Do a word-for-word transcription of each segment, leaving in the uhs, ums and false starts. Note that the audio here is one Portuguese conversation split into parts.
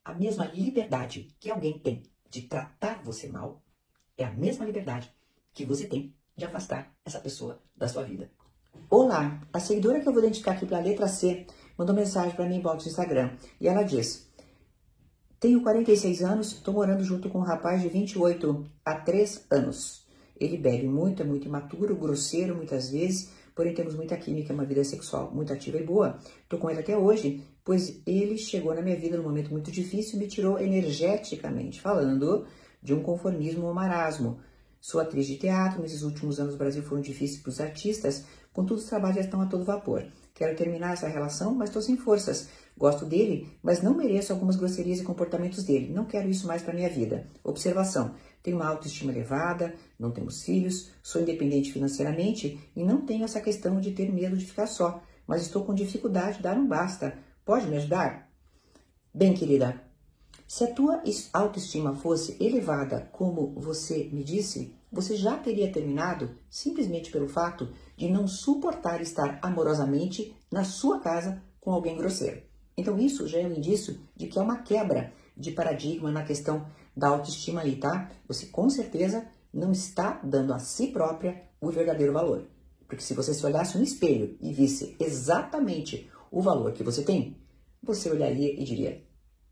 A mesma liberdade que alguém tem de tratar você mal é a mesma liberdade que você tem de afastar essa pessoa da sua vida. Olá, a seguidora que eu vou identificar aqui pela letra C mandou mensagem para mim inbox no Instagram e ela diz: tenho quarenta e seis anos, estou morando junto com um rapaz de vinte e oito há três anos. Ele bebe muito, é muito imaturo, grosseiro muitas vezes, porém temos muita química, uma vida sexual muito ativa e boa. Estou com ele até hoje, pois ele chegou na minha vida num momento muito difícil e me tirou energeticamente, falando de um conformismo ou marasmo. Sou atriz de teatro, nesses últimos anos o Brasil foram difíceis para os artistas, contudo os trabalhos já estão a todo vapor. Quero terminar essa relação, mas estou sem forças. Gosto dele, mas não mereço algumas grosserias e comportamentos dele. Não quero isso mais para minha vida. Observação: tenho uma autoestima elevada, não temos filhos, sou independente financeiramente e não tenho essa questão de ter medo de ficar só, mas estou com dificuldade de dar um basta. Pode me ajudar? Bem, querida, se a tua autoestima fosse elevada, como você me disse, você já teria terminado simplesmente pelo fato de não suportar estar amorosamente na sua casa com alguém grosseiro. Então isso já é um indício de que é uma quebra de paradigma na questão da autoestima aí, tá? Você com certeza não está dando a si própria o verdadeiro valor. Porque se você se olhasse no espelho e visse exatamente o valor que você tem, você olharia e diria: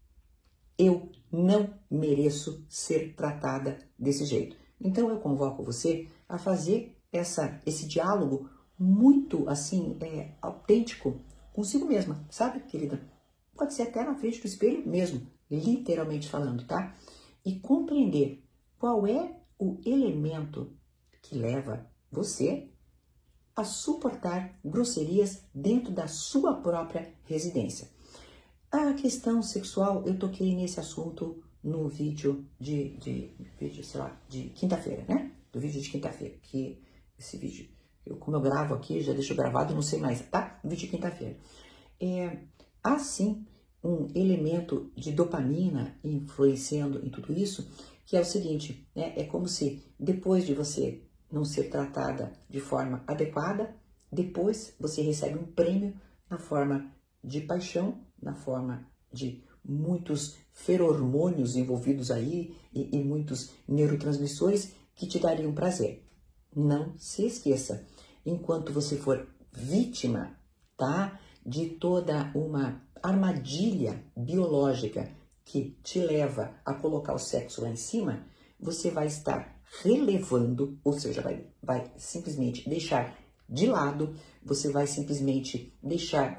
eu não mereço ser tratada desse jeito. Então eu convoco você a fazer essa, esse diálogo muito assim, é, autêntico consigo mesma, sabe, querida? Pode ser até na frente do espelho mesmo, literalmente falando, tá? E compreender qual é o elemento que leva você a suportar grosserias dentro da sua própria residência. A questão sexual, eu toquei nesse assunto no vídeo de, de, vídeo, sei lá, de quinta-feira, né? Do vídeo de quinta-feira, que esse vídeo, eu, como eu gravo aqui, já deixo gravado, não sei mais, tá? Vídeo de quinta-feira. É, há sim um elemento de dopamina influenciando em tudo isso, que é o seguinte, né? É como se depois de você não ser tratada de forma adequada, depois você recebe um prêmio na forma de paixão, na forma de muitos feromônios envolvidos aí e, e muitos neurotransmissores que te dariam prazer. Não se esqueça, enquanto você for vítima, tá, de toda uma armadilha biológica que te leva a colocar o sexo lá em cima, você vai estar relevando, ou seja, vai, vai simplesmente deixar de lado, você vai simplesmente deixar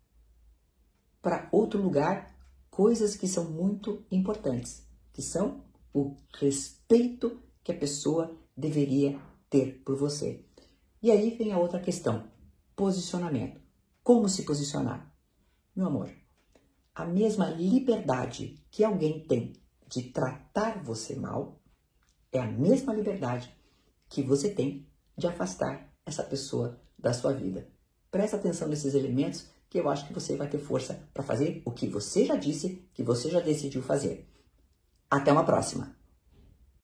para outro lugar coisas que são muito importantes, que são o respeito que a pessoa deveria ter por você. E aí vem a outra questão, posicionamento. Como se posicionar? Meu amor, a mesma liberdade que alguém tem de tratar você mal é a mesma liberdade que você tem de afastar essa pessoa da sua vida. Presta atenção nesses elementos que eu acho que você vai ter força para fazer o que você já disse, que você já decidiu fazer. Até uma próxima!